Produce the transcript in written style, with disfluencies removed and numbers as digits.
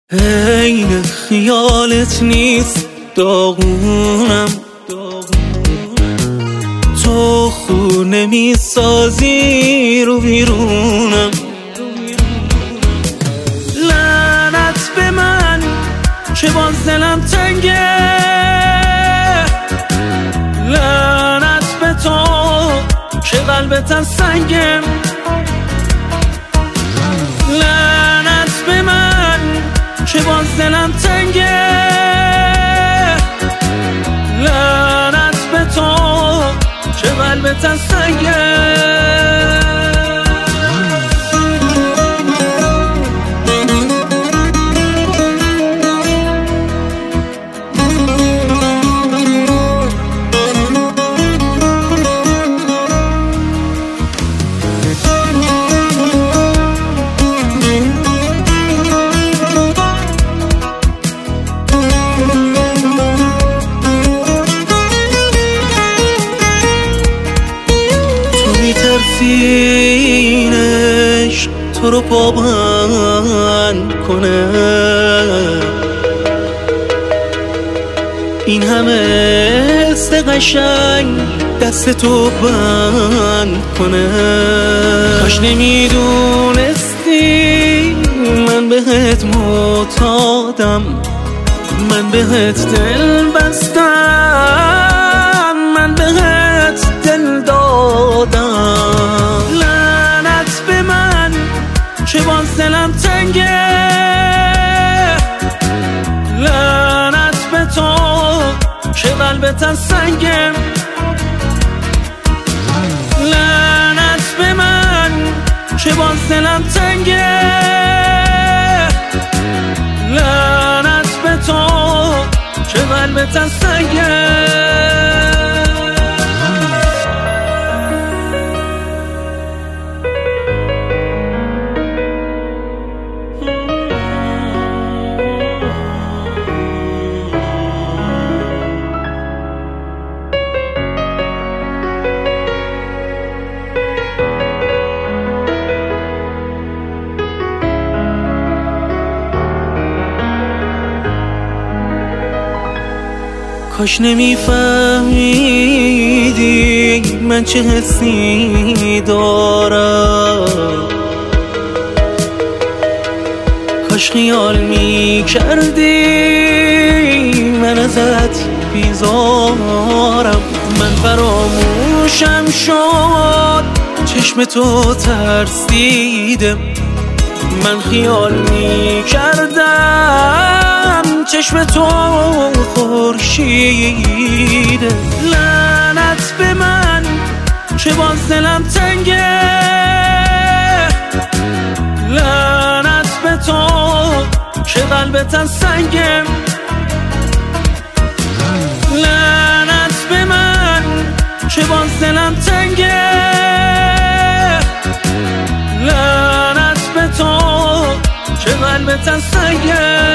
عین خیالت نیست داغونم، تو خونه میسازی رو بیرونم. لعنت به من که باز دلم تنگه، لعنت به تو که قلبت سنگه، لعنت به من که باز دلم تنگه، لعنت به تو که قلبت سنگه. سینش تو رو پابند کنه، این همه حس قشنگ دست تو بند کنه. کاش نمیدونستی من بهت معتادم، من بهت دل بستم، من بهت دل دادم. لعنت به من که باز دلم تنگه، لعنت به تو که قلبت سنگه، لعنت به من که باز دلم تنگه، لعنت به تو که قلبت سنگه. کاش نمیفهمیدی من چه حسی دارم، کاش خیال میکردی من ازت بیزارم. من فراموشم شد چشم تو ترسیده، من خیال میکردم چشم تو خورشیده. لعنت به من که باز دلم تنگه، لعنت به تو که قلبت سنگه، لعنت به من که باز دلم تنگه، لعنت به تو که قلبت سنگه.